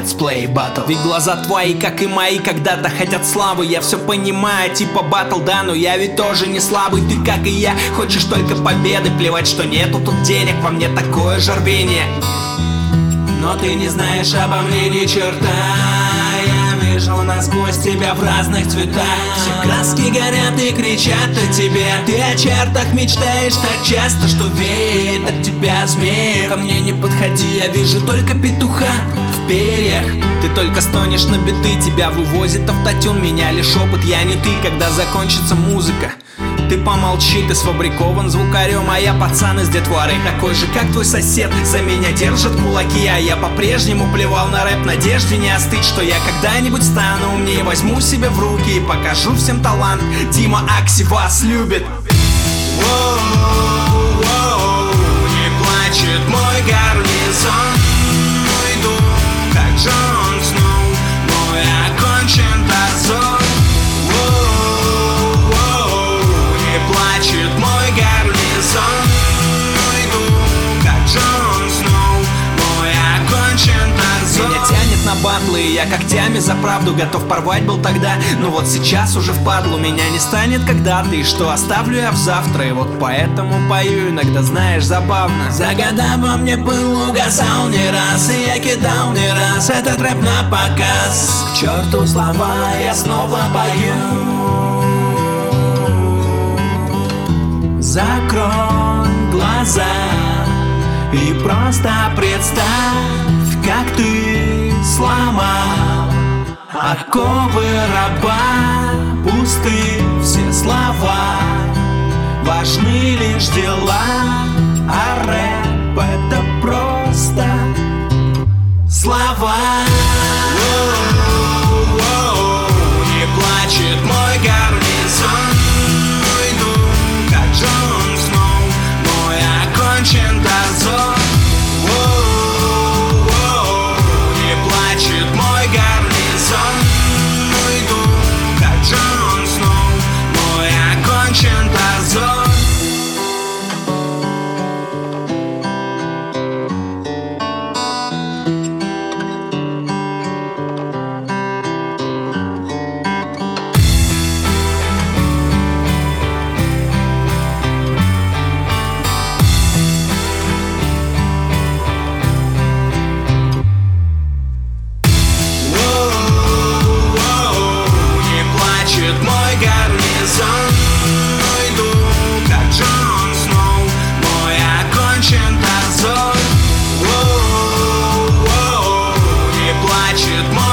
Let's play battle. Ведь глаза твои, как и мои, когда-то хотят славы. Я все понимаю, типа батл, да, но я ведь тоже не слабый. Ты, как и я, хочешь только победы. Плевать, что нету тут денег, во мне такое же рвение. Но ты не знаешь обо мне ни черта. Я вижу насквозь тебя в разных цветах. Все краски горят и кричат о тебе. Ты о чертах мечтаешь так часто, что веет от тебя змея. Ко мне не подходи, я вижу только петуха в перьях. Ты только стонешь на биты, тебя вывозит автотюн. Меня лишь опыт, я не ты, когда закончится музыка. Ты помолчи, ты сфабрикован звукарем, а я пацан из детворы, такой же, как твой сосед. За меня держат кулаки, а я по-прежнему плевал на рэп. Надежде не остыть, что я когда-нибудь стану умнее. Возьму себя в руки и покажу всем талант. Дима Акси вас любит. Не плачет мой гарнизон. Иду, как Джон Сноу, мой окончен дозор. Плачет мой гарнизон. Иду, как Джон Сноу, мой окончен дозор. Меня тянет на батлы, и я когтями за правду готов порвать был тогда. Но вот сейчас уже впадлу, меня не станет когда-то. И что оставлю я в завтра, и вот поэтому пою иногда, знаешь, забавно. За года во мне пыл угасал не раз, и я кидал не раз этот рэп на показ. К черту слова, я снова пою. Закрой глаза и просто представь, как ты сломал оковы раба. Пусты все слова, важны лишь дела, а рэп это просто слова. Не плачет мой гарнизон. Джон Сноу, мой окончен дозор. Не плачет мой гарнизон. Иду, как Джон Сноу, мой окончен дозор. Не плачет мой